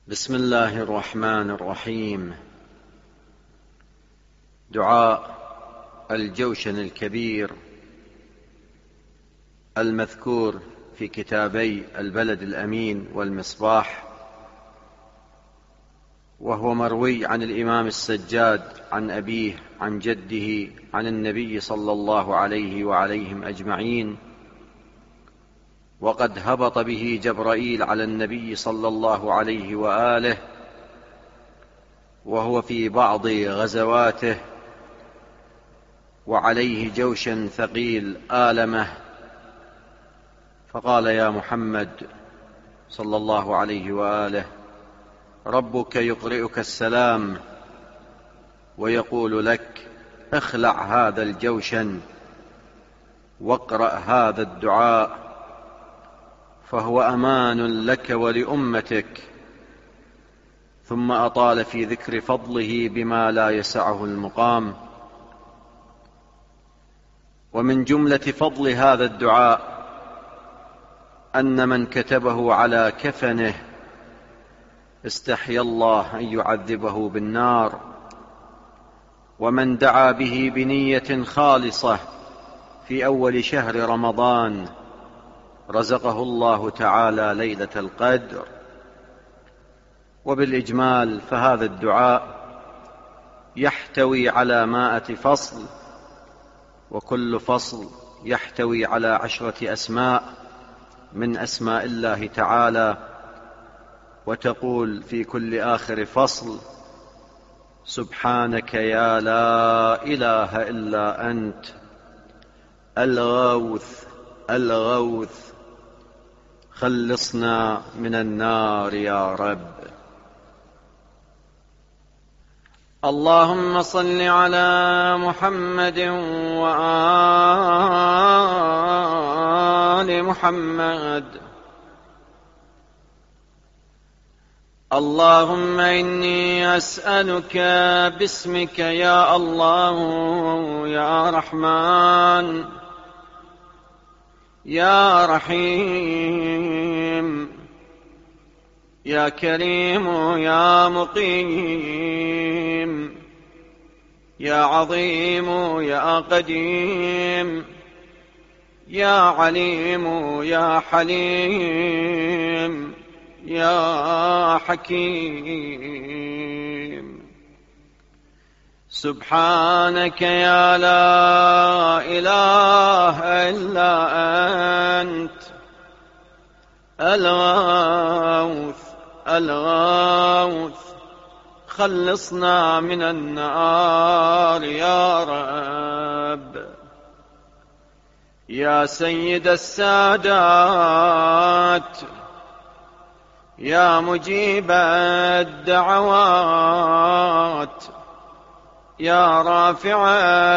بسم الله الرحمن الرحيم. دعاء الجوشن الكبير المذكور في كتابي البلد الأمين والمصباح، وهو مروي عن الإمام السجاد عن أبيه عن جده عن النبي صلى الله عليه وعليهم أجمعين، وقد هبط به جبرائيل على النبي صلى الله عليه وآله وهو في بعض غزواته وعليه جوش ثقيل آلمه، فقال: يا محمد صلى الله عليه وآله، ربك يقرئك السلام ويقول لك: اخلع هذا الجوشن واقرأ هذا الدعاء، فهو أمان لك ولأمتك. ثم أطال في ذكر فضله بما لا يسعه المقام. ومن جملة فضل هذا الدعاء أن من كتبه على كفنه استحيا الله أن يعذبه بالنار، ومن دعا به بنية خالصة في أول شهر رمضان رزقه الله تعالى ليلة القدر. وبالإجمال فهذا الدعاء يحتوي على 100 فصل، وكل فصل يحتوي على 10 أسماء من أسماء الله تعالى، وتقول في كل آخر فصل: سبحانك يا لا إله إلا أنت الغوث الغوث، خلصنا من النار يا رب. اللهم صل على محمد وآل محمد. اللهم إني أسألك باسمك يا الله يا رحمن يا رحيم يا كريم يا مقيم يا عظيم يا قديم يا عليم يا حليم يا حكيم. سبحانك يا لا إله إلا أنت الغوث الغوث، خلصنا من النار يا رب. يا سيد السادات يا مجيب الدعوات يا رافع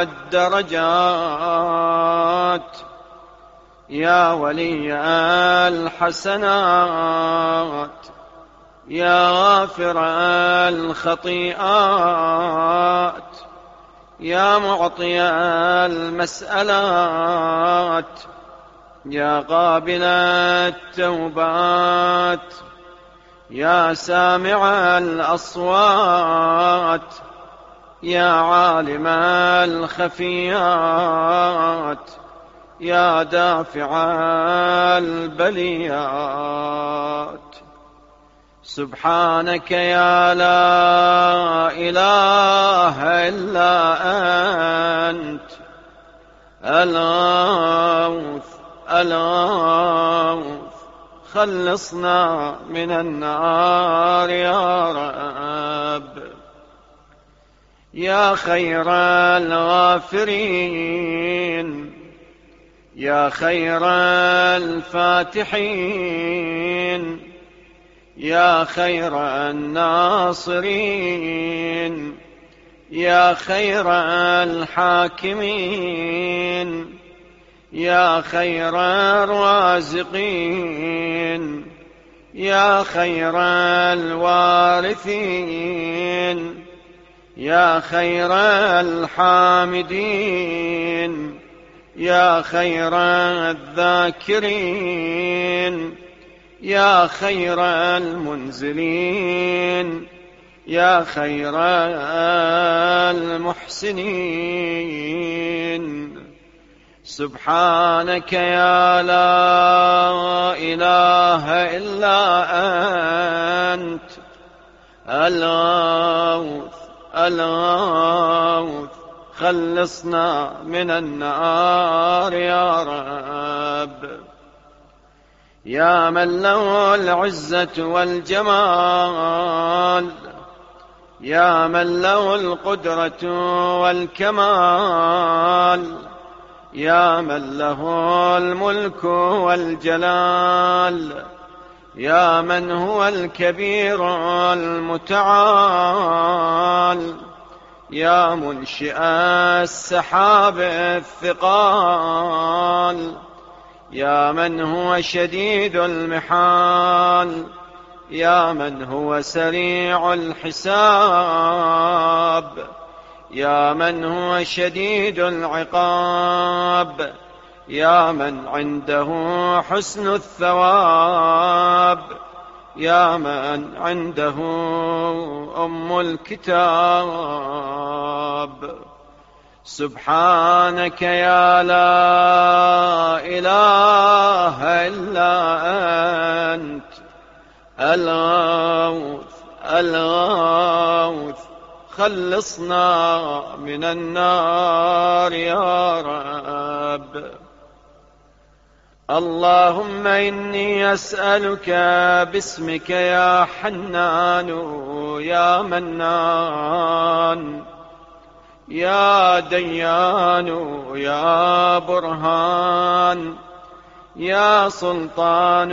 الدرجات يا ولي الحسنات يا غافر الخطيئات يا معطي المسألات يا قابل التوبات يا سامع الأصوات يا عالم الخفيات يا دافع البليات. سبحانك يا لا إله إلا أنت الغوث الغوث، خلصنا من النار يا رب. يا خير الغافرين يا خير الفاتحين يا خير الناصرين يا خير الحاكمين يا خير الرازقين يا خير الوارثين يا خير الحامدين يا خير الذاكرين يا خير المنزلين يا خير المحسنين. سبحانك يا لا إله إلا أنت الغوث الغوث، خلصنا من النار يا رب. يا من له العزة والجمال، يا من له القدرة والكمال، يا من له الملك والجلال، يا من هو الكبير المتعال، يا منشئ السحاب الثقال، يا من هو شديد المحال، يا من هو سريع الحساب، يا من هو شديد العقاب، يا من عنده حسن الثواب، يا من عنده أم الكتاب. سبحانك يا لا إله إلا أنت الغوث الغوث، خلصنا من النار يا رب. اللهم إني أسألك باسمك يا حنان يا منان يا ديان يا برهان يا سلطان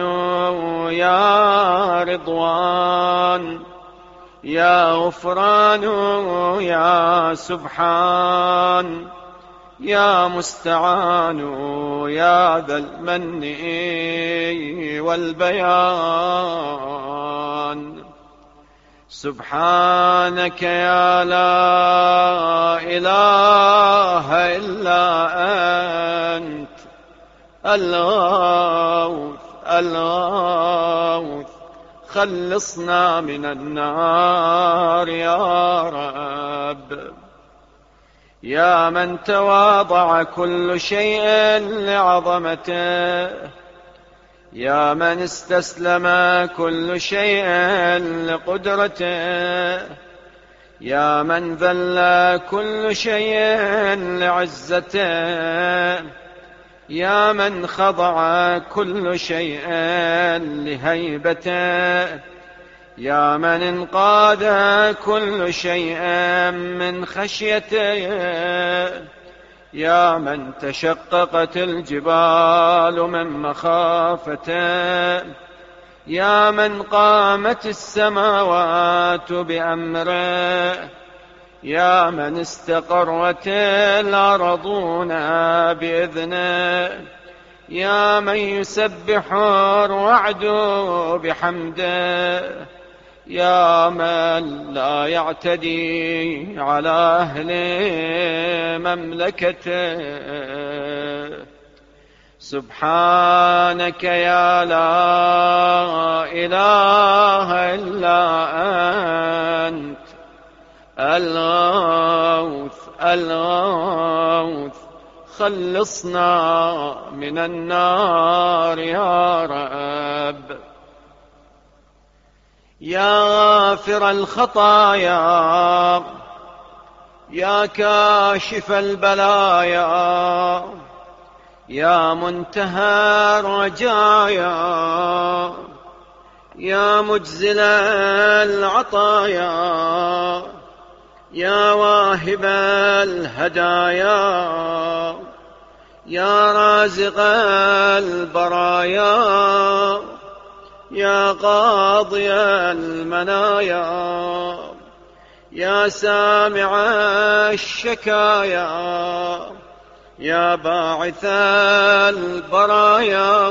يا رضوان يا غفران يا سبحان يا مستعان يا ذا المن والبيان. سبحانك يا لا إله إلا أنت الغوث الغوث، خلصنا من النار يا رب. يا من تواضع كل شيء لعظمته، يا من استسلم كل شيء لقدرته، يا من ذل كل شيء لعزته، يا من خضع كل شيء لهيبته، يا من انقاد كل شيء من خشيته، يا من تشققت الجبال من مخافته، يا من قامت السماوات بأمره، يا من استقرت الأرضون بإذنه، يا من يسبح الرعد بحمده، يا من لا يعتدي على أهل مملكته. سبحانك يا لا إله إلا أنت الغوث الغوث، خلصنا من النار يا رب. يا غافر الخطايا، يا كاشف البلايا، يا منتهى الرجايا، يا مجزل العطايا، يا واهب الهدايا، يا رازق البرايا، يا قاضي المنايا، يا سامع الشكايا، يا باعث البرايا،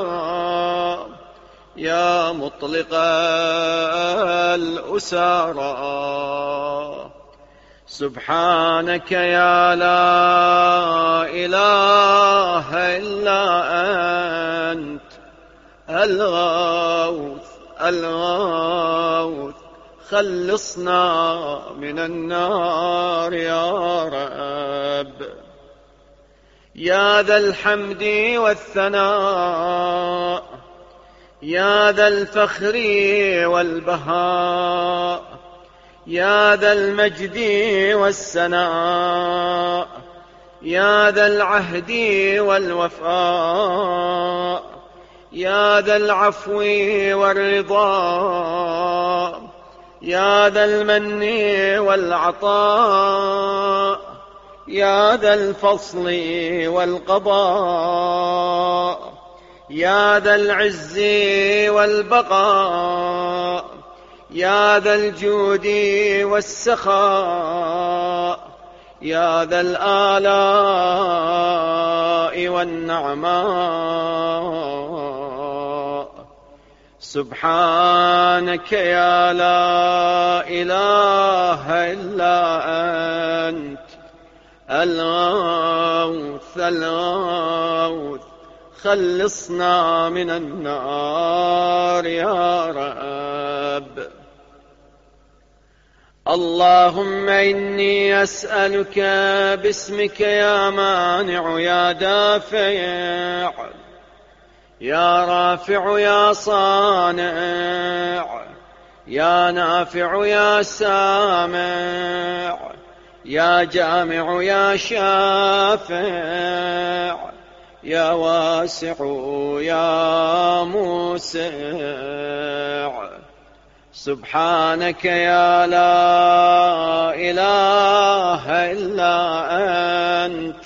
يا مطلق الأسارى. سبحانك يا لا إله إلا أنت الغوث الغوث خلصنا من النار يا رب. يا ذا الحمد والثناء، يا ذا الفخر والبهاء، يا ذا المجد والسناء، يا ذا العهد والوفاء، يا ذا العفو والرضا، يا ذا المن والعطاء، يا ذا الفصل والقضاء، يا ذا العز والبقاء، يا ذا الجود والسخاء، يا ذا الآلاء والنعماء. سبحانك يا لا إله إلا أنت الغوث الغوث خلصنا من النار يا رب. اللهم إني أسألك باسمك يا مانع يا دافع يا رافع يا صانع يا نافع يا سامع يا جامع يا شافع يا واسع يا موسع. سبحانك يا لا إله إلا أنت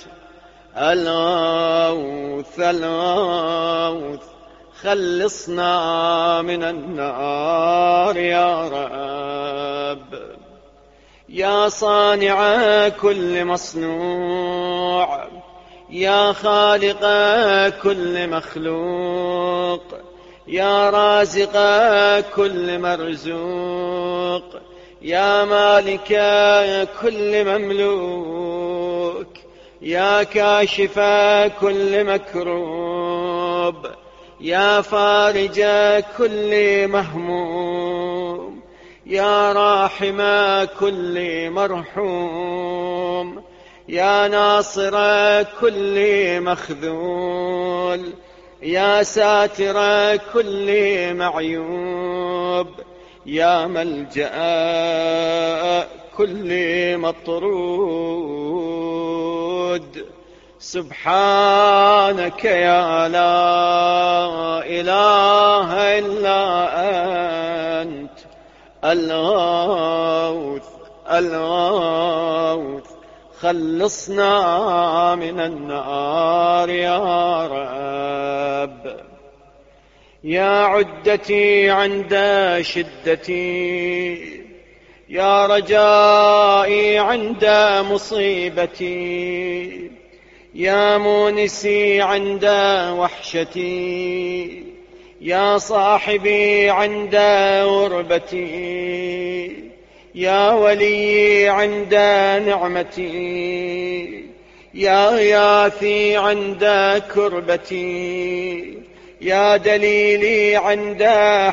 الغوث الغوث خلصنا من النار يا رب. يا صانع كل مصنوع، يا خالق كل مخلوق، يا رازق كل مرزوق، يا مالك كل مملوك، يا كاشف كل مكروب، يا فارج كل مهموم، يا راحم كل مرحوم، يا ناصر كل مخذول، يا ساتر كل معيوب، يا ملجأ كل مطرود. سبحانك يا لا إله إلا أنت الغوث الغوث خلصنا من النار يا رب. يا عدتي عند شدتي، يا رجائي عند مصيبتي، يا مونسي عند وحشتي، يا صاحبي عند غربتي، يا ولي عند نعمتي، يا غياثي عند كربتي، يا دليلي عند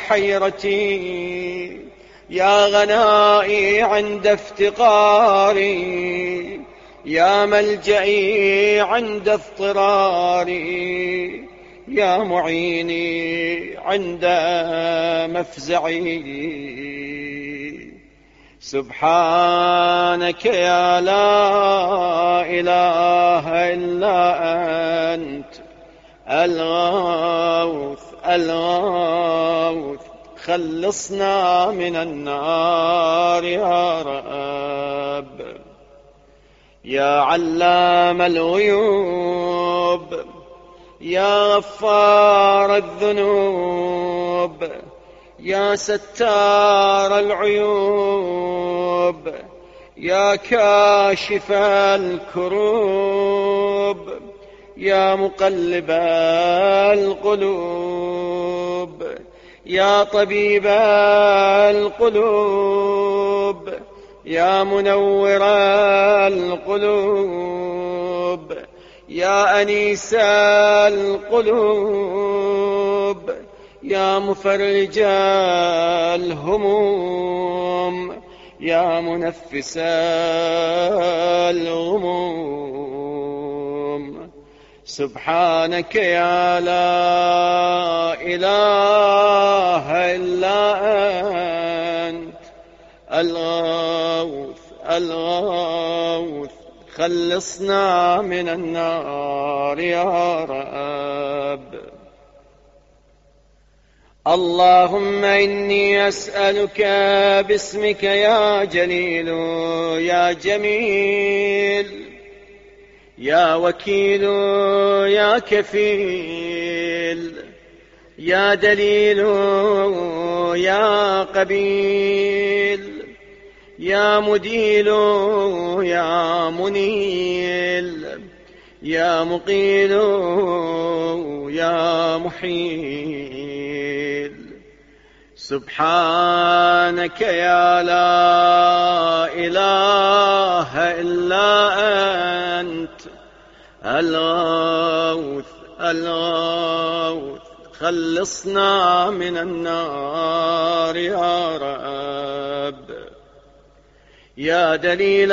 حيرتي، يا غنائي عند افتقاري، يا ملجئي عند اضطراري، يا معيني عند مفزعي. سبحانك يا لا إله إلا أنت الغوث الغوث خلصنا من النار يا رب. يا علام الغيوب، يا غفار الذنوب، يا ستار العيوب، يا كاشف الكروب، يا مقلب القلوب، يا طبيب القلوب، يا منور القلوب، يا أنيس القلوب، يا مفرج الهموم، يا منفس الغموم. سبحانك يا لا إله إلا أنت الغوث الغوث، خلصنا من النار يا رب. اللهم إني أسألك باسمك يا جليل يا جميل، يا وكيل يا كفيل، يا دليل يا قبيل، يا مديل يا منيل، يا مقيل يا محيل. سبحانك يا لا إله إلا أنت الغوث الغوث، خلصنا من النار يا رب. يا دليل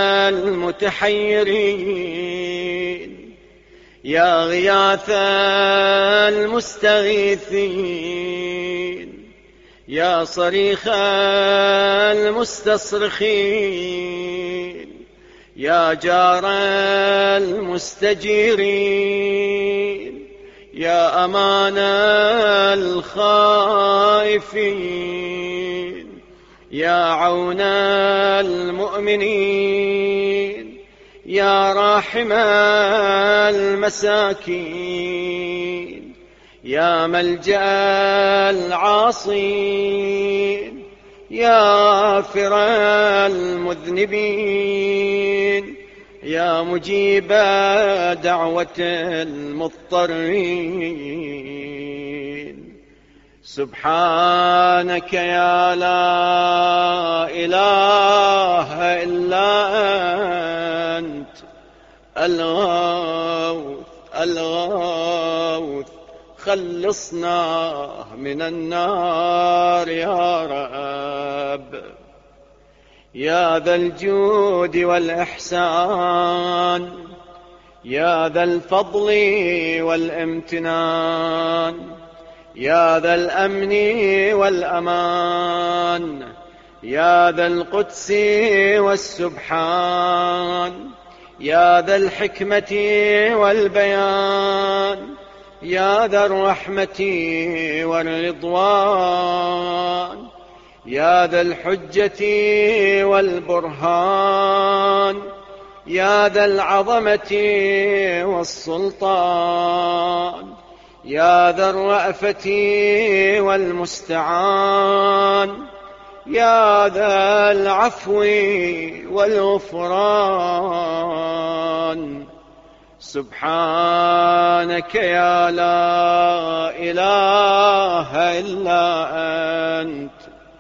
المتحيرين، يا غياث المستغيثين، يا صريخ المستصرخين، يا جار المستجيرين، يا أمان الخائفين، يا عون المؤمنين، يا راحم المساكين، يا ملجأ العاصين، يا غافر المذنبين، يا مجيب دعوة المضطرين. سبحانك يا لا إله إلا أنت الغوث الغوث، خلصنا من النار يا رب. يا ذا الجود والإحسان، يا ذا الفضل والامتنان، يا ذا الأمن والأمان، يا ذا القدس والسبحان، يا ذا الحكمة والبيان، يا ذا الرحمة والرضوان، يا ذا الحجة والبرهان، يا ذا العظمة والسلطان، يا ذا الرأفة والمستعان، يا ذا العفو والغفران. سبحانك يا لا إله إلا أنت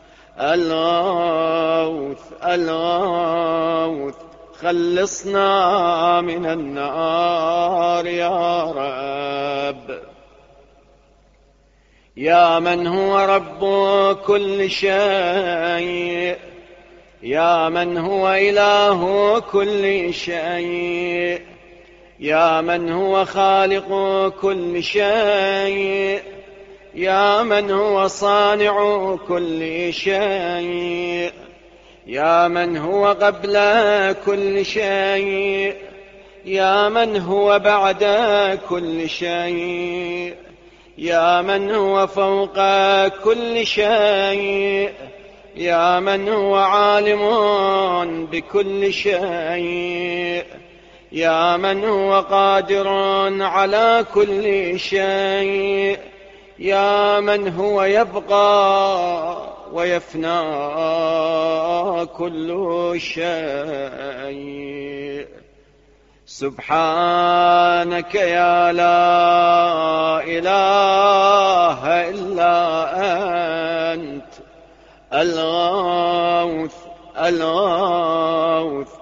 الغوث الغوث، خلصنا من النار يا رب. يا من هو رب كل شيء، يا من هو إله كل شيء، يا من هو خالق كل شيء، يا من هو صانع كل شيء، يا من هو قبل كل شيء، يا من هو بعد كل شيء، يا من هو فوق كل شيء، يا من هو عالم بكل شيء، يا من هو قادر على كل شيء، يا من هو يبقى ويفنى كل شيء. سبحانك يا لا إله إلا أنت الغوث الغوث،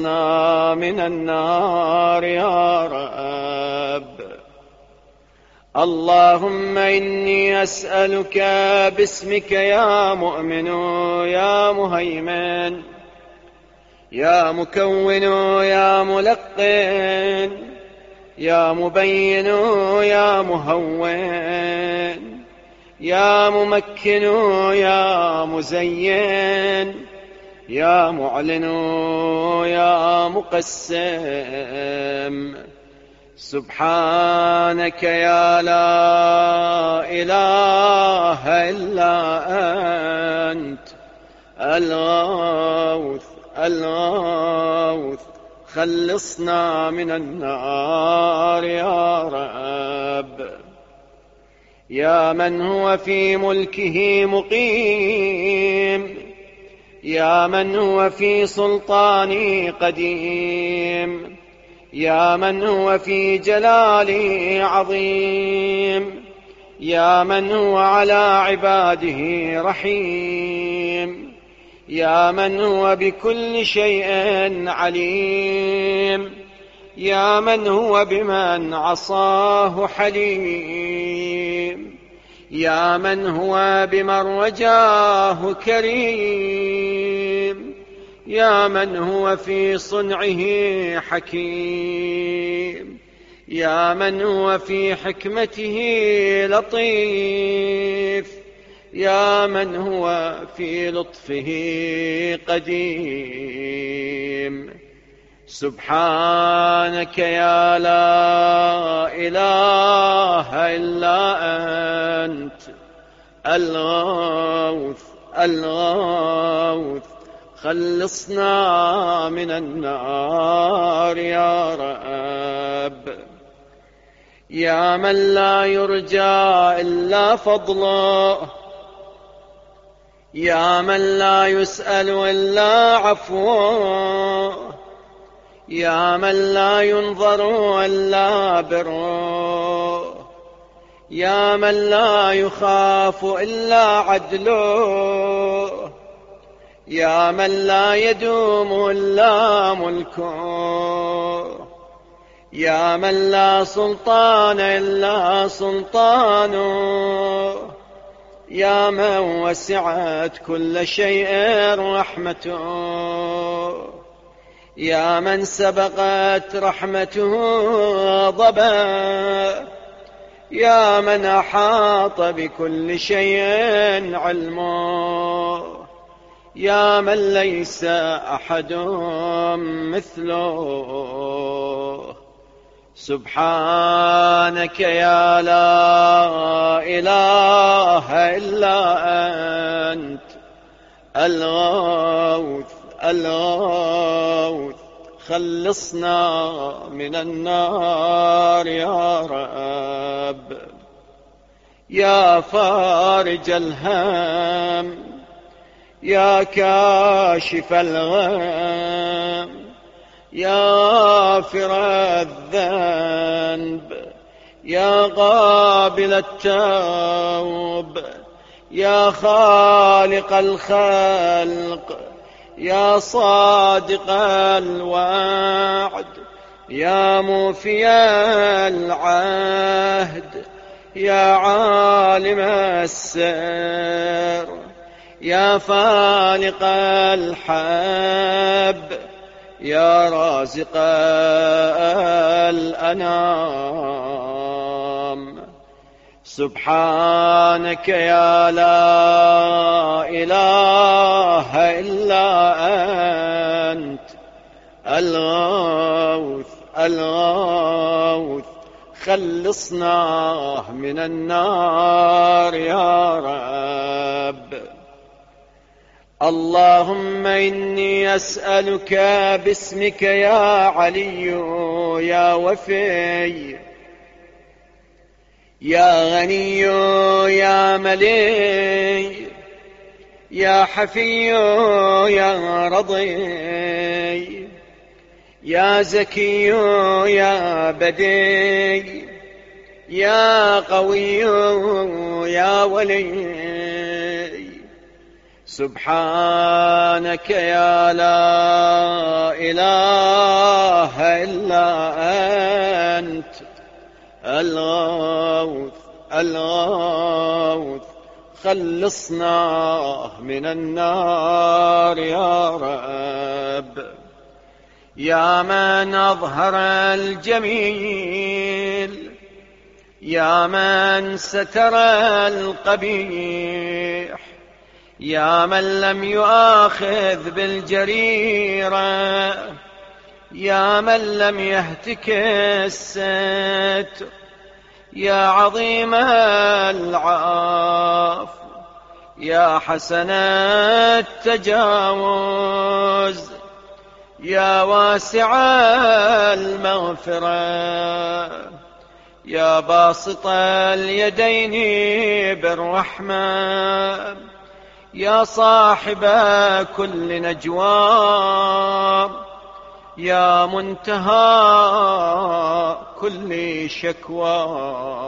خلصنا من النار يا رب. اللهم إني أسألك باسمك يا مؤمن يا مهيمن يا مكون يا ملقن يا مبين يا مهون يا ممكن يا مزين يا معلن يا مقسم سبحانك يا لا إله إلا أنت الغوث خلصنا من النار يا رب. يا من هو في ملكه مقيم يا من هو في سلطانه قديم يا من هو في جلاله عظيم يا من هو على عباده رحيم يا من هو بكل شيء عليم يا من هو بمن عصاه حليم يا من هو بمن رجاه كريم يا من هو في صنعه حكيم يا من هو في حكمته لطيف يا من هو في لطفه قديم سبحانك يا لا إله إلا أنت الغوث خلصنا من النار يا رب. يا من لا يرجى إلا فضله يا من لا يسأل إلا عفوه يا من لا ينظر إلا بره يا من لا يخاف إلا عدله يا من لا يدوم إلا ملكه يا من لا سلطان إلا سلطانه يا من وسعت كل شيء رحمته يا من سبقت رحمته غضبا يا من أحاط بكل شيء علمه يا من ليس أحد مثله سبحانك يا لا إله إلا أنت الغوث خلصنا من النار يا رب. يا فارج الهم يا كاشف الغم يا غافر الذنب يا قابل التوب يا خالق الخلق يا صادق الوعد يا موفي العهد يا عالم السر يا فالق الحب يا رازق الأنام سبحانك يا لا إله إلا أنت الغوث خلصنا من النار يا رب. اللهم إني أسألك باسمك يا علي يا وفي يا غني يا ملي يا حفي يا رضي يا زكي يا بدي يا قوي يا ولي سبحانك يا لا إله إلا أنت الغوث الغوث خلصنا من النار يا رب. يا من أظهر الجميل، يا من ستر القبيح، يا من لم يؤاخذ بالجريرة، يا من لم يهتك الستر، يا عظيم العفو، يا حسن التجاوز، يا واسع المغفرة، يا باسط اليدين بالرحمة، يا صاحب كل نجوى، يا منتهى كل شكوى.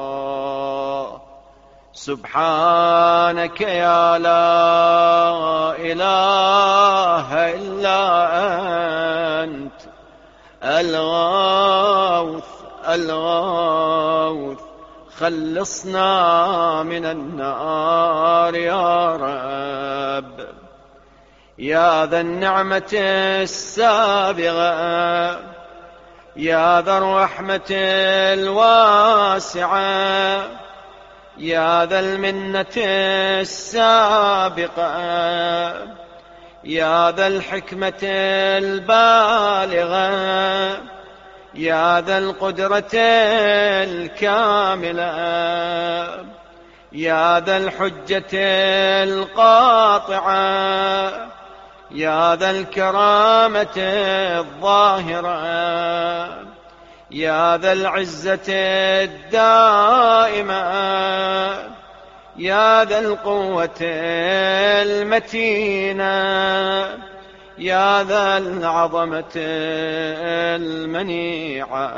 سبحانك يا لا إله إلا أنت الغوث الغوث خلصنا من النار يا رب. يا ذا النعمة السابغة، يا ذا الرحمة الواسعة، يا ذا المنة السابقة، يا ذا الحكمة البالغة، يا ذا القدرة الكاملة، يا ذا الحجة القاطعة، يا ذا الكرامة الظاهرة، يا ذا العزة الدائمة، يا ذا القوة المتينة، يا ذا العظمة المنيعة.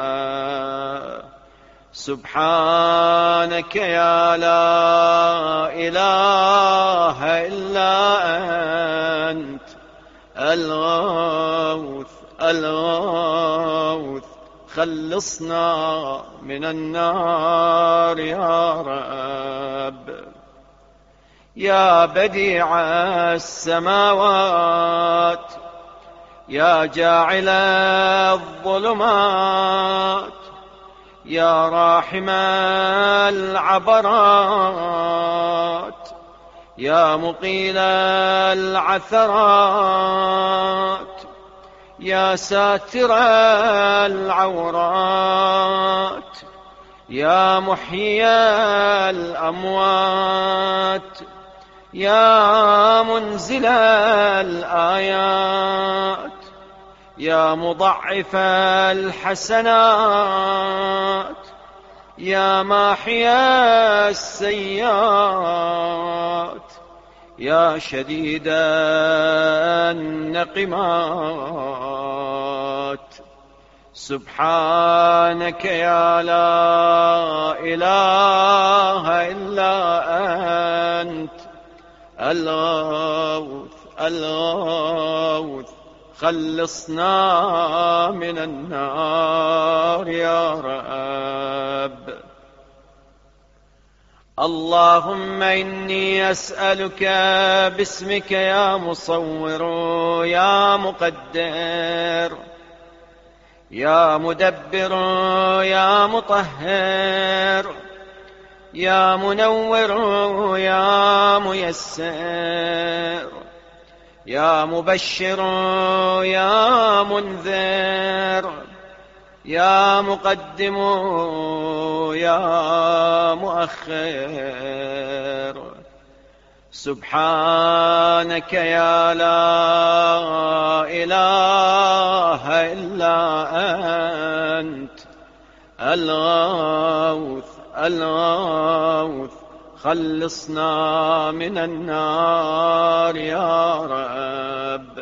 سبحانك يا لا إله إلا أنت الغوث الغوث خلصنا من النار يا رب. يا بديع السماوات، يا جاعل الظلمات، يا راحم العبرات، يا مقيل العثرات، يا ساتر العورات، يا محيي الأموات، يا منزل الآيات، يا مضعف الحسنات، يا ماحي السيئات، يا شديد النقمات. سبحانك يا لا إله إلا أنت الغوث الغوث خلصنا من النار يا رب. اللهم إني أسألك باسمك يا مصور، يا مقدر، يا مدبر، يا مطهر، يا منور، يا ميسر، يا مبشر، يا منذر، يا مقدم، يا مؤخر. سبحانك يا لا إله إلا أنت الغوث الغوث خلصنا من النار يا رب.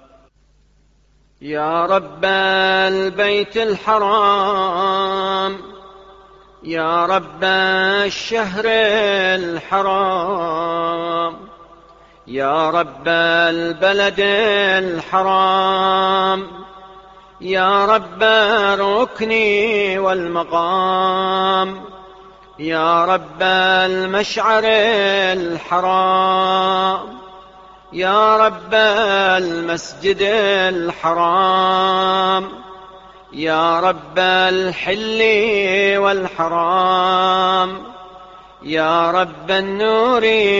يا رب البيت الحرام، يا رب الشهر الحرام، يا رب البلد الحرام، يا رب الركن والمقام، يا رب المشعر الحرام، يا رب المسجد الحرام، يا رب الحل والحرام، يا رب النور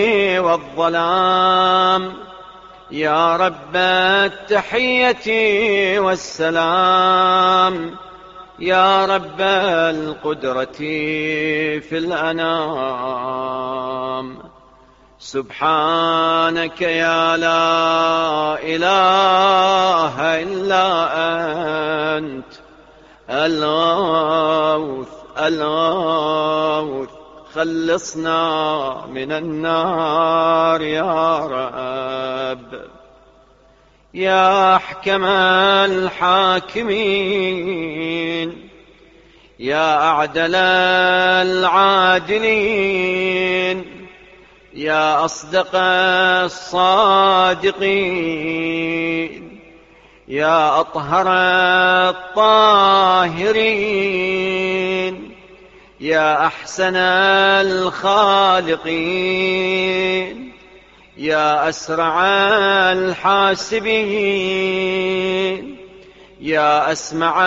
والظلام، يا رب التحية والسلام، يا رب القدرة في الأنام. سبحانك يا لا إله إلا أنت الغوث الغوث، خلصنا من النار يا رب. يا أحكم الحاكمين، يا أعدل العادلين، يا أصدق الصادقين، يا أطهر الطاهرين، يا أحسن الخالقين، يا أسرع الحاسبين، يا أسمع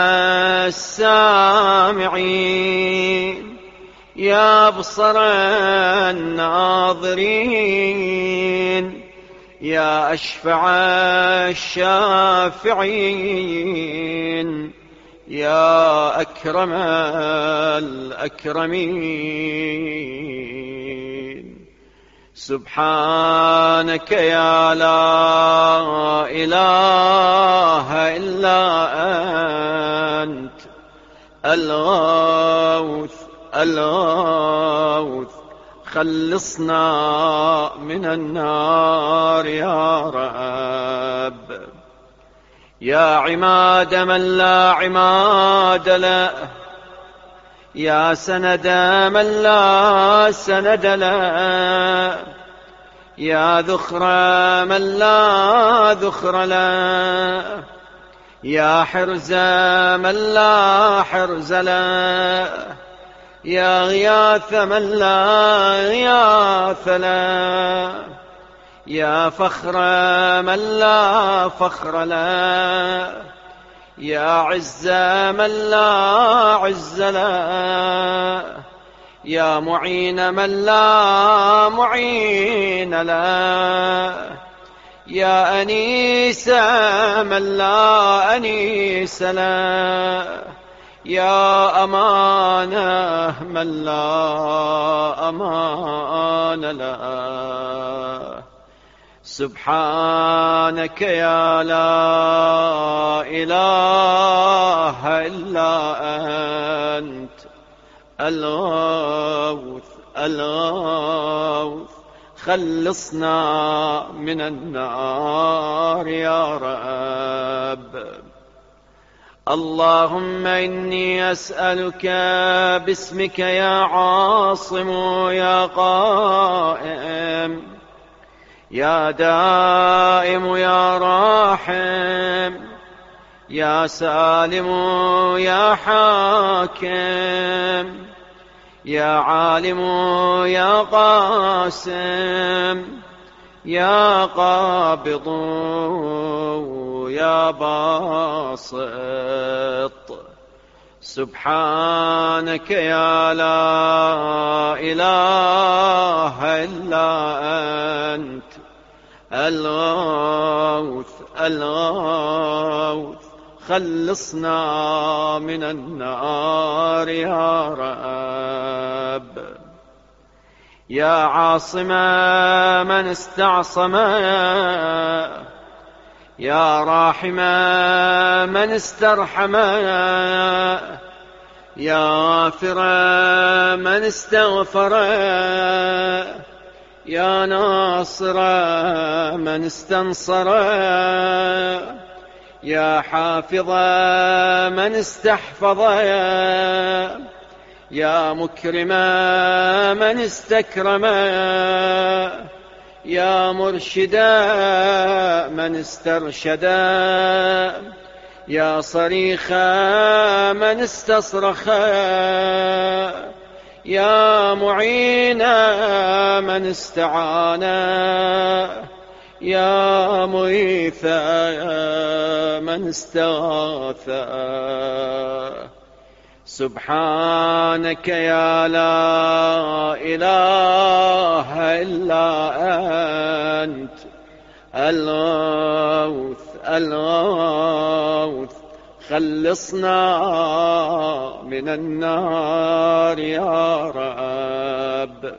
السامعين، يا أبصر الناظرين، يا أشفع الشافعين، يا أكرم الأكرمين. سبحانك يا لا إله إلا أنت الغوث الغوث، خلصنا من النار يا رب. يا عماد من لا عماد له، يا سند من لا سند له، يا ذخر من لا ذخر له، يا حرز من لا حرز له، يا غياث من لا غياث له، يا فخر من لا فخر له، يا عز من لا عز له، يا معين من لا معين له، يا أنيس من لا أنيس له، يا أمانة من لا أمان له. سبحانك يا لا إله إلا أنت الغوث الغوث، خلصنا من النار يا رب. اللهم إني أسألك باسمك يا عاصم يا قائم يا دائم يا راحم يا سالم يا حاكم يا عالم يا قاسم يا قابض يا باسط. سبحانك يا لا إله إلا أنت الغوث الغوث، خلصنا من النار يا رب. يا عاصم من استعصم يا راحم من استرحم يا غافر من استغفر يا ناصر من استنصر يا حافظ من استحفظ يا مكرم من استكرم يا مرشد من استرشد يا صريخ من استصرخ، يا معين من استعان، يا مغيث من استغاث. سبحانك يا لا إله إلا أنت الغوث الغوث، خلصنا من النار يا رب.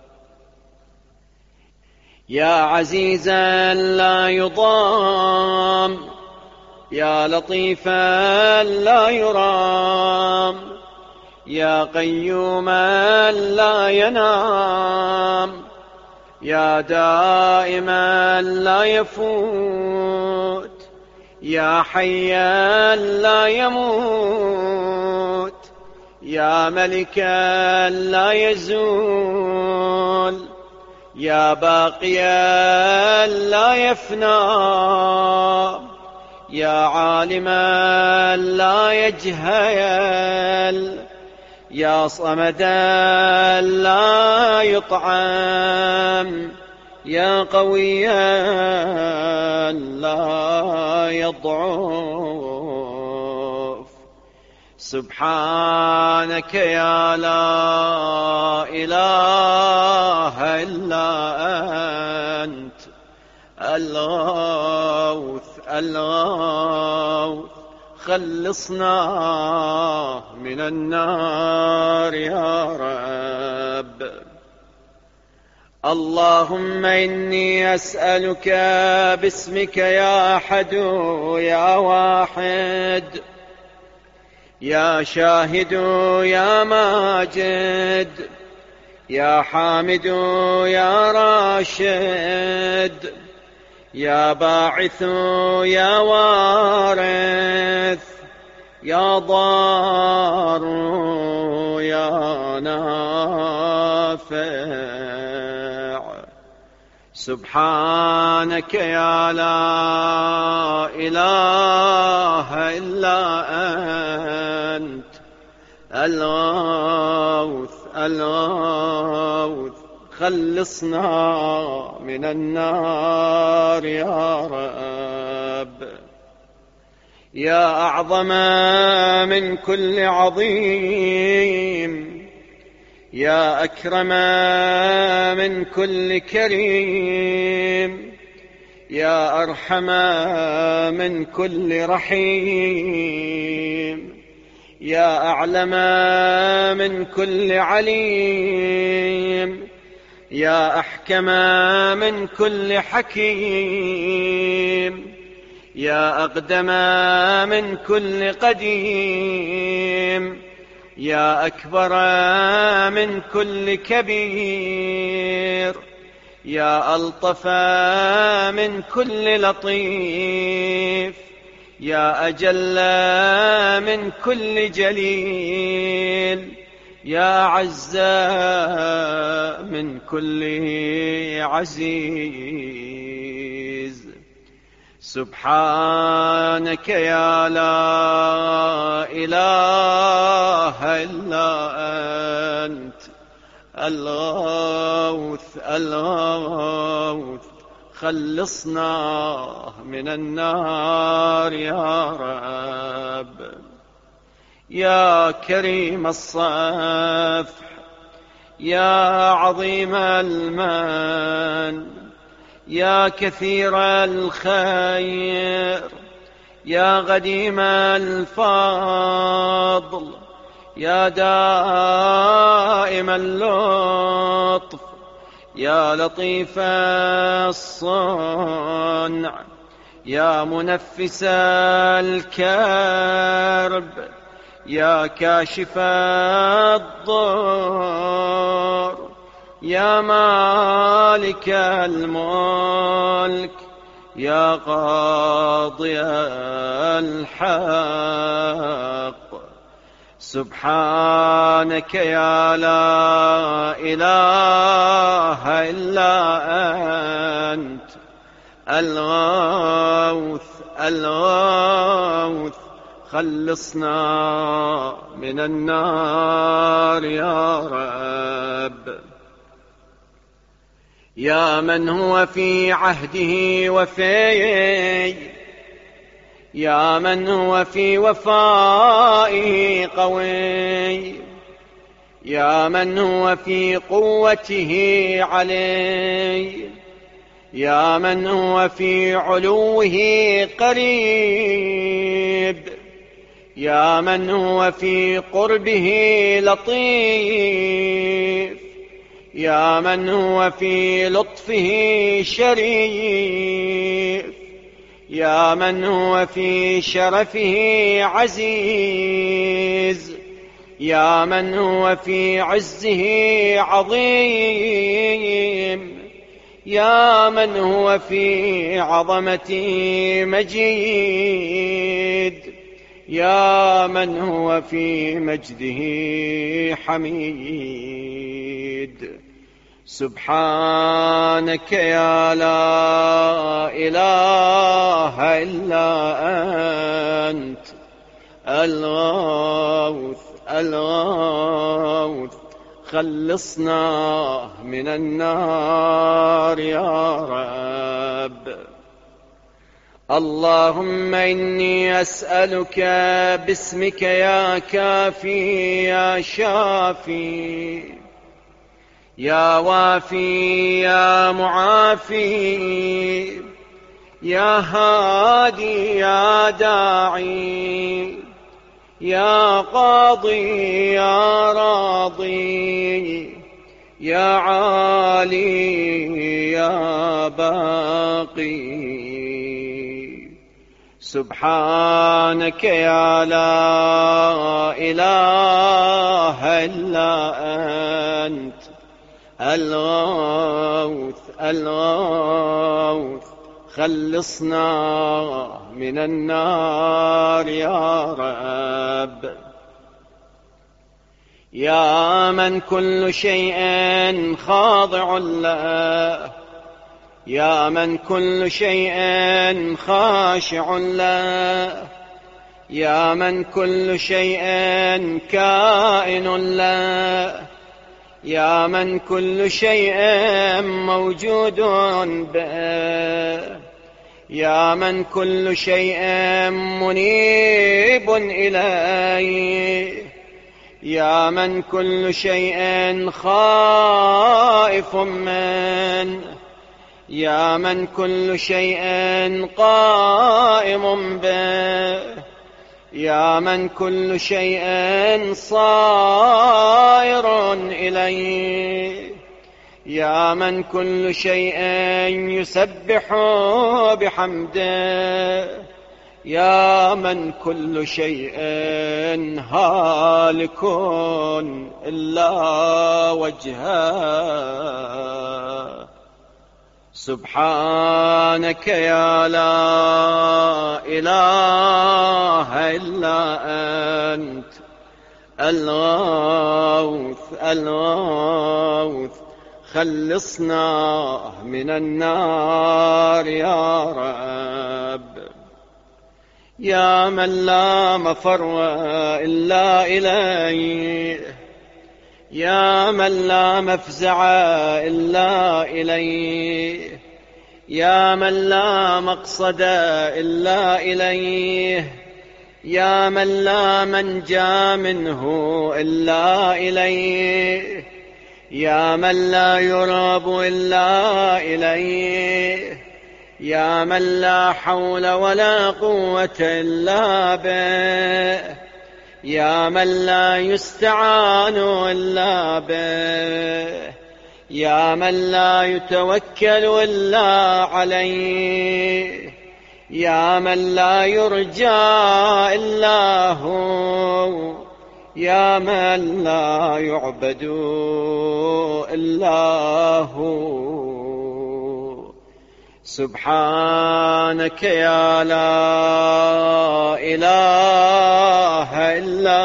يا عزيزا لا يضام، يا لطيفا لا يرام، يا قيوما لا ينام، يا دائما لا يفوت، يا حيا لا يموت، يا ملكا لا يزول، يا باقيا لا يفنى، يا عالما لا يجهل، يا صمدا لا يطعم، يا قويا لا يضعف. سبحانك يا لا إله إلا أنت الغوث الغوث، خلصنا من النار يا رب. اللهم إني أسألك باسمك يا أحد يا واحد، يا شاهد يا ماجد، يا حامد يا راشد، يا باعث يا وارث، يا ضار يا نافع. سبحانك يا لا إله إلا أنت الغوث الغوث، خلصنا من النار يا رب. يا أعظم من كل عظيم، يا أكرم من كل كريم، يا أرحم من كل رحيم، يا أعلم من كل عليم، يا أحكم من كل حكيم، يا أقدم من كل قديم، يا أكبر من كل كبير، يا ألطف من كل لطيف، يا أجل من كل جليل، يا أعز من كل عزيز. سبحانك يا لا إله إلا أنت الغوث الغوث، خلصنا من النار يا رب. يا كريم الصفح، يا عظيم المن، يا كثير الخير، يا قديم الفضل، يا دائم اللطف، يا لطيف الصنع، يا منفس الكرب، يا كاشف الضر، يا مالك الملك، يا قاضي الحق. سبحانك يا لا إله إلا أنت الغوث الغوث خلصنا من النار يا رب. يا من هو في عهده وفي، يا من هو في وفائه قوي، يا من هو في قوته علي، يا من هو في علوه قريب، يا من هو في قربه لطيف، يا من هو في لطفه شريف، يا من هو في شرفه عزيز، يا من هو في عزه عظيم، يا من هو في عظمته مجيد، يا من هو في مجده حميد. سبحانك يا لا إله إلا أنت الغوث الغوث خلصنا من النار يا رب. اللهم إني أسألك باسمك يا كافي يا شافي يا وافي يا معافي يا هادي يا داعي يا قاضي يا راضي يا عالي يا باقي. سبحانك يا لا إله إلا أنت الغوث الغوث خلصنا من النار يا رب. يا من كل شيء خاضع له، يا من كل شيء خاشع له، يا من كل شيء كائن له، يا من كل شيء موجود به، يا من كل شيء منيب إليه، يا من كل شيء خائف منه، يا من كل شيء قائم به، يا من كل شيء صائر إليه، يا من كل شيء يسبح بحمده، يا من كل شيء هالك إلا وجهه. سبحانك يا لا إله إلا أنت الغوث الغوث خلصنا من النار يا رب. يا من لا مفر إلا إليه، يا من لا مفزع إلا إليه، يا من لا مقصد إلا إليه، يا من لا منجى منه إلا إليه، يا من لا يراب إلا إليه، يا من لا حول ولا قوة إلا به، يا من لا يستعان إلا به، يا من لا يتوكل إلا عليه، يا من لا يرجى إلا هو، يا من لا يعبد إلا هو. سبحانك يا لا إله إلا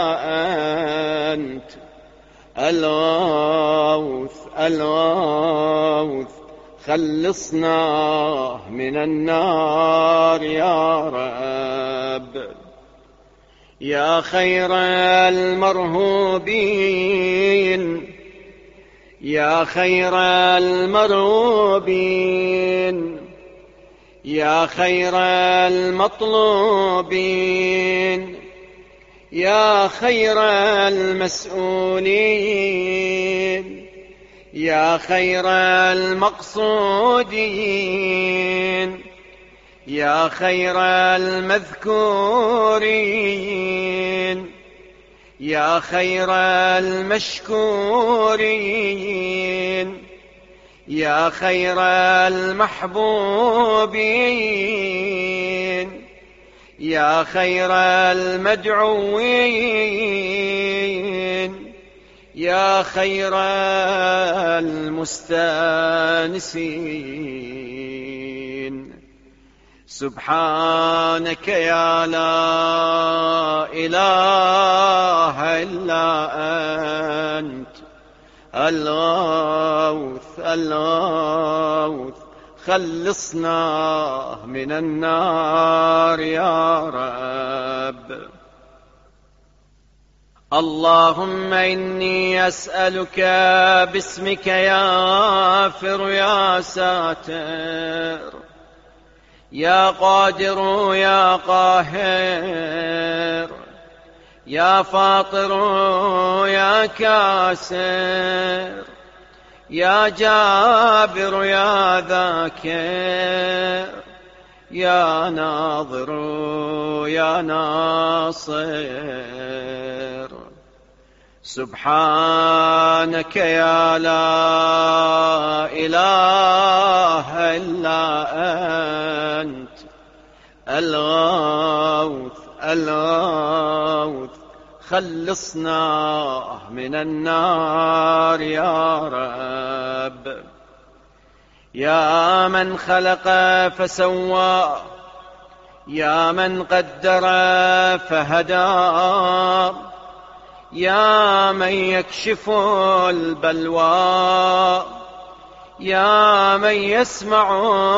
أنت الغوث الغوث خلصنا من النار يا رب. يا خير المرهوبين، يا خير المرهوبين، يا خير المطلوبين، يا خير المسؤولين، يا خير المقصودين، يا خير المذكورين، يا خير المشكورين، يا خير المحبوبين، يا خير المدعوين، يا خير المستانسين. سبحانك يا لا إله إلا أنت الغوث الغوث، خلصنا من النار يا رب. اللهم إني أسألك باسمك يا غافر يا ساتر، يا قادر يا قاهر، يا فاطر يا كاسر، يا جابر يا ذاكر، يا ناظر يا ناصر. سبحانك يا لا إله إلا أنت الغوث الغوث، خلصنا من النار يا رب. يا من خلق فسوى، يا من قدر فهدى، يا من يكشف البلوى، يا من يسمع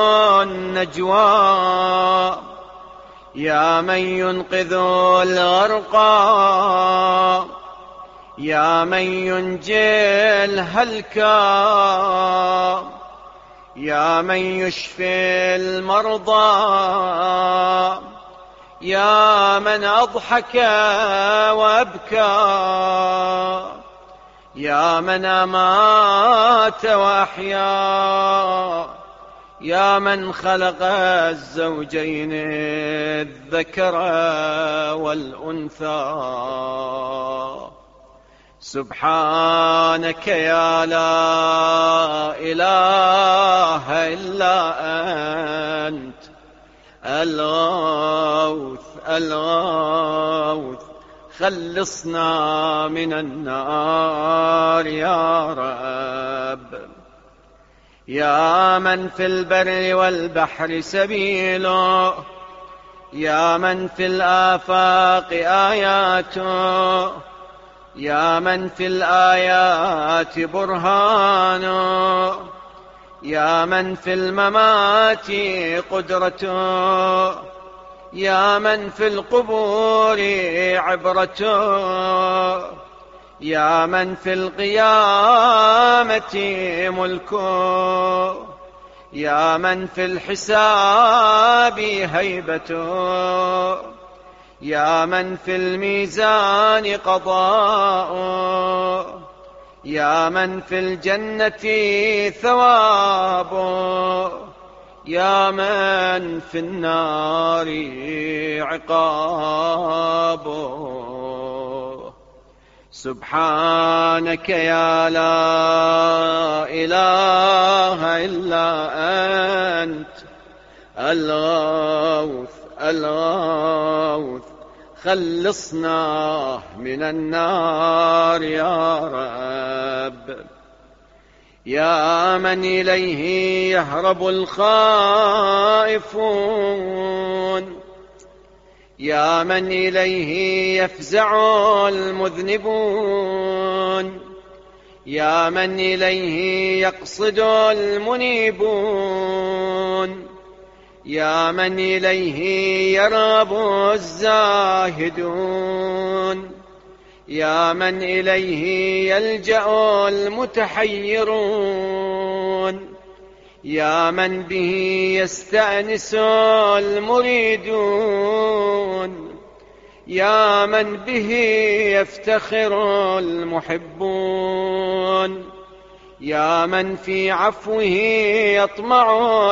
النجوى، يا من ينقذ الغرقى، يا من ينجي الهلكى، يا من يشفي المرضى، يا من أضحك وأبكى، يا من أمات وأحيا، يا من خلق الزوجين الذكر والأنثى. سبحانك يا لا إله إلا أنت الغوث الغوث، خلصنا من النار يا رب. يا من في البر والبحر سبيله، يا من في الآفاق آياته، يا من في الآيات برهانه، يا من في الممات قدرته، يا من في القبور عبرته، يا من في القيامة ملكه، يا من في الحساب هيبته، يا من في الميزان قضاؤه، يا من في الجنة ثوابه، يا من في النار عقابه. سبحانك يا لا إله إلا أنت الغوث الغوث، خلصنا من النار يا رب. يا من إليه يهرب الخائفون، يا من إليه يفزع المذنبون، يا من إليه يقصد المنيبون، يا من إليه يرغب الزاهدون، يا من إليه يلجأ المتحيرون، يا من به يستأنس المريدون، يا من به يفتخر المحبون، يا من في عفوه يطمع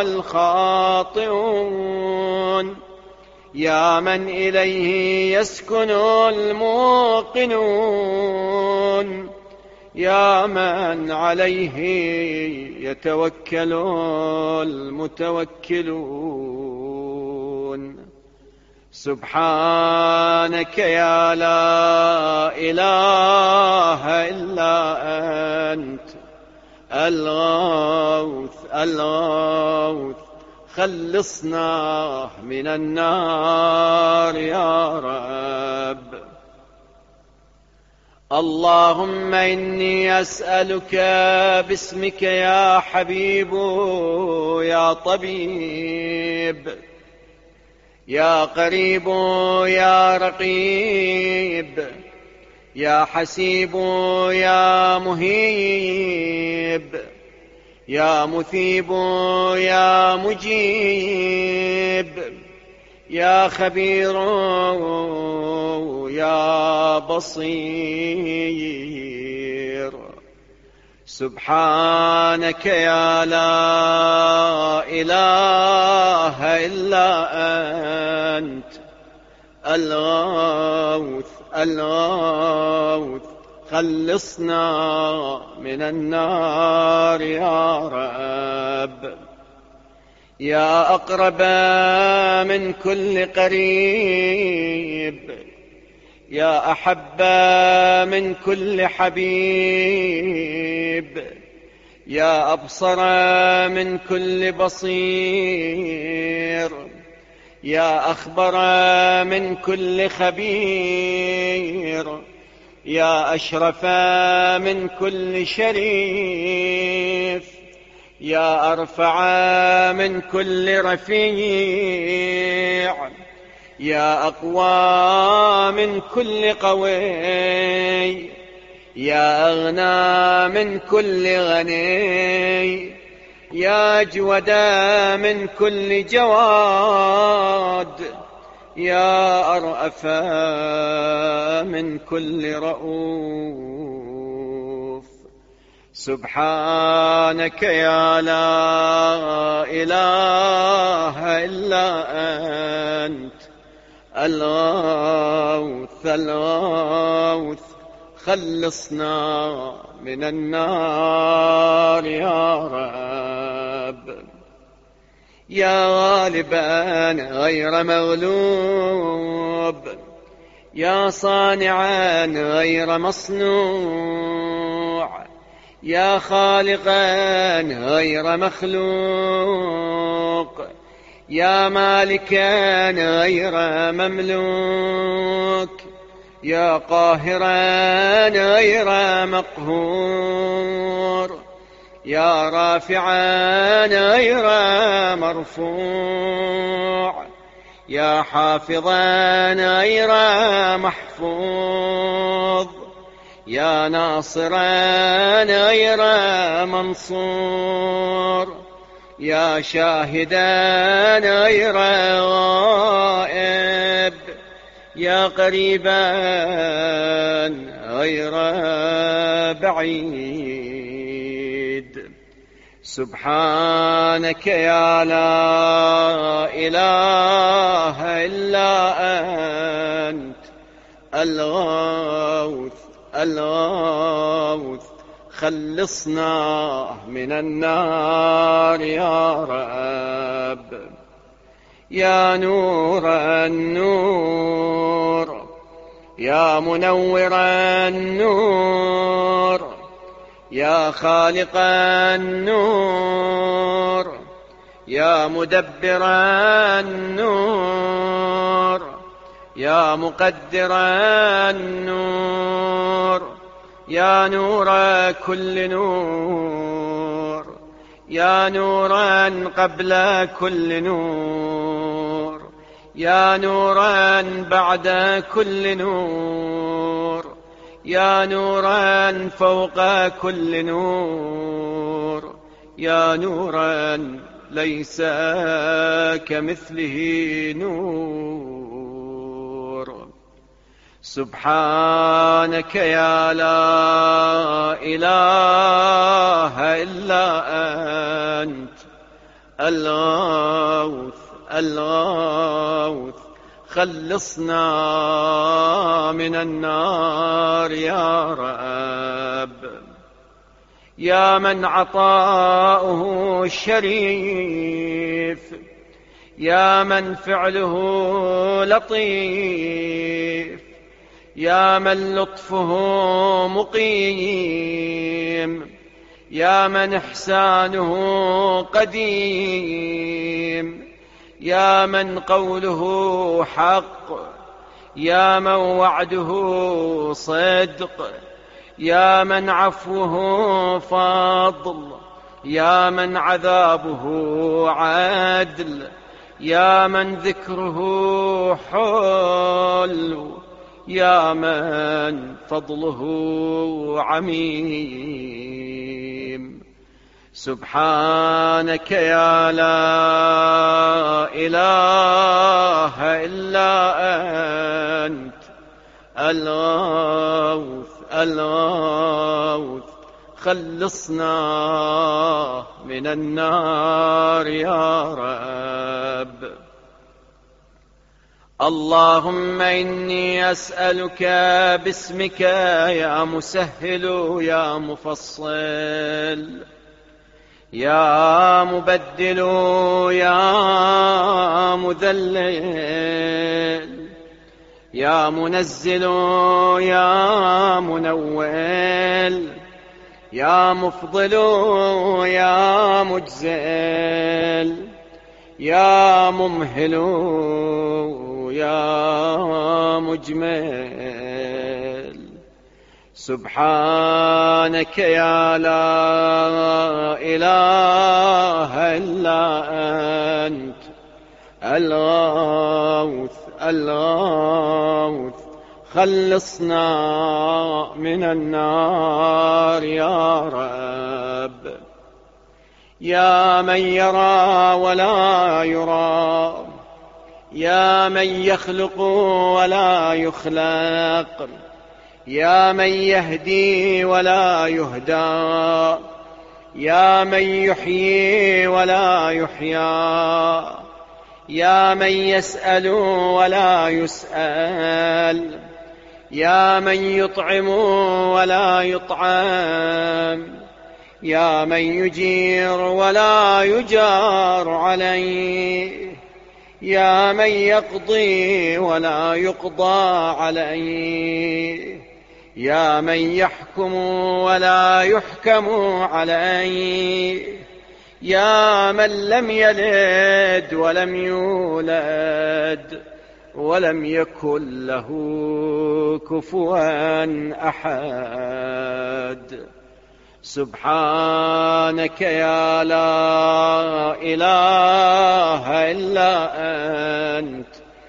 الخاطئون، يا من إليه يسكن الموقنون، يا من عليه يتوكل المتوكلون. سبحانك يا لا إله إلا أنت الغوث الغوث، خلصنا من النار يا رب. اللهم إني أسألك باسمك يا حبيب يا طبيب، يا قريب يا رقيب، يا حسيب يا مهيب، يا مثيب يا مجيب، يا خبير يا بصير. سبحانك يا لا إله إلا أنت الغوث الغوث، خلصنا من النار يا رب. يا أقرب من كل قريب، يا أحب من كل حبيب، يا أبصر من كل بصير، يا أخبر من كل خبير، يا أشرف من كل شريف، يا أرفع من كل رفيع، يا أقوى من كل قوي، يا أغنى من كل غني، يا أجود من كل جواد، يا أرأف من كل رؤوف. سبحانك يا لا إله إلا أنت الغوث الغوث، خلصنا من النار يا رب. يا غالبا غير مغلوب، يا صانعا غير مصنوع، يا خالقا غير مخلوق، يا مالكا غير مملوك، يا قاهرا غير مقهور، يا رافعا غير مرفوع، يا حافظا غير محفوظ، يا ناصرا غير منصور، يا شاهدا غير غائب، يا قريبا غير بعيد. سبحانك يا لا إله إلا أنت الغوث الغوث، خلصنا من النار يا رب. يا نور النور، يا منور النور، يا خالق النور، يا مدبر النور، يا مقدر النور، يا نور كل نور، يا نورا قبل كل نور، يا نورا بعد كل نور، يا نورا فوق كل نور، يا نورا ليس كمثله نور. سبحانك يا لا إله إلا أنت الغوث الغوث، خلصنا من النار يا رب. يا من عطاؤه شريف، يا من فعله لطيف، يا من لطفه مقيم، يا من إحسانه قديم، يا من قوله حق، يا من وعده صدق، يا من عفوه فضل، يا من عذابه عدل، يا من ذكره حلو، يا من فضله عميم. سبحانك يا لا إله إلا أنت الغوث الغوث، خلصنا من النار يا رب. اللهم إني أسألك باسمك يا مسهل يا مفصل، يا مبدل يا مذلل، يا منزل يا منول، يا مفضل يا مجزل، يا ممهل يا مجمل. سبحانك يا لا إله إلا أنت الغوث الغوث، خلصنا من النار يا رب. يا من يرى ولا يرى، يا من يخلق ولا يخلق، يا من يهدي ولا يهدى، يا من يحيي ولا يحيى، يا من يسأل ولا يسأل، يا من يطعم ولا يطعم، يا من يجير ولا يجار عليه، يا من يقضي ولا يقضى عليه، يا من يحكم ولا يحكم عليه، يا من لم يلد ولم يولد ولم يكن له كفوا أحد. سبحانك يا لا إله إلا أنت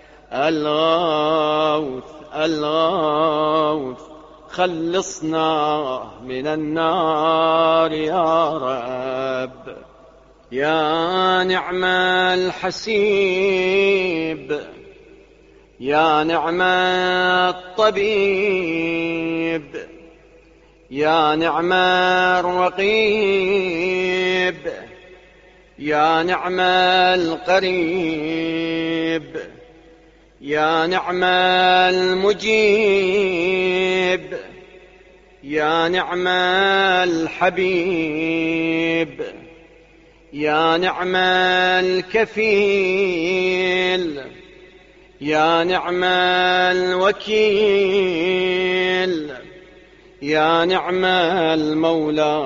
الغوث الغوث، خلصنا من النار يا رب. يا نعم الحسيب، يا نعم الطبيب، يا نعم الرقيب، يا نعم القريب، يا نعم المجيب، يا نعم الحبيب، يا نعم الكفيل، يا نعم الوكيل، يا نعم المولى،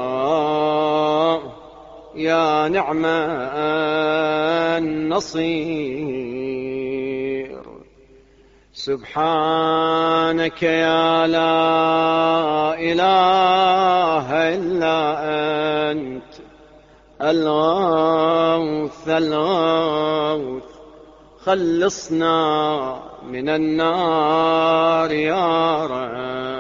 يا نعم النصير. سبحانك يا لا إله إلا أنت الغوث الغوث، خلصنا من النار يا رب.